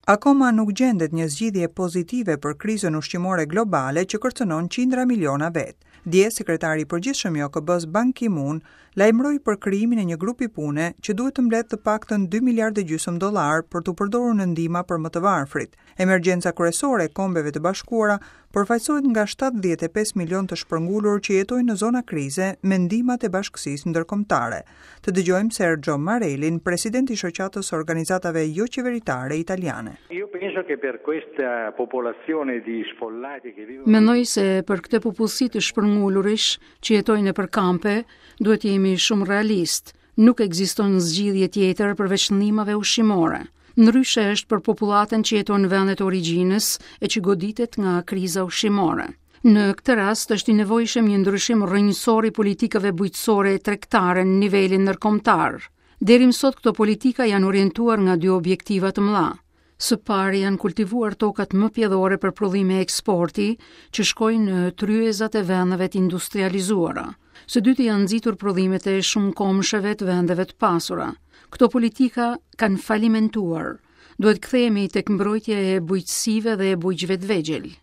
Akoma nuk gjendet një zgjidhje pozitive për krizën ushqimore globale që kërcënon qindra miliona vet. Dje, sekretari i përgjithshëm i OKB-s Ban Ki-moon lajmëroi për krijimin e një grupi pune që duhet të mbledhë të paktën 2,5 miliardë për të përdorur në ndihma për më të varfrit. Emergjenca kryesore e Kombeve të Bashkuara përfaqësohet nga 75 milion të shpërngulur që jetojnë në zona krize me ndihmat e bashkësisë ndërkombëtare. Të dëgjojmë Sergio Marellin, presidenti i shoqatës së organizatave jo qeveritare italiane. Mendoj se për këtë popullsi të shpërngulurish që jetojnë nëpër kampe, duhet jemi shumë realist. Nuk ekziston zgjidhje tjetër përveç ndihmave ushqimore. Ndryshe është për popullatën që jeton në vendet origjinës e që goditet nga kriza ushqimore. Në këtë rast është i nevojshëm një ndryshim rrënjësor i politikave bujqësore tregtare në nivelin ndërkombëtar. Deri më sot këto politika janë orientuar nga dy objektiva të mëdha. Së pari janë kultivuar tokat më pjedhore për prodhime eksporti që shkojnë në tryezat e vendeve të industrializuara. Së dyti janë nxitur prodhimet e shumë komsheve të vendeve të pasura. Këto politika kanë falimentuar. Duhet kthehemi tek mbrojtja e bujqësive dhe e bujqëve të vegjël.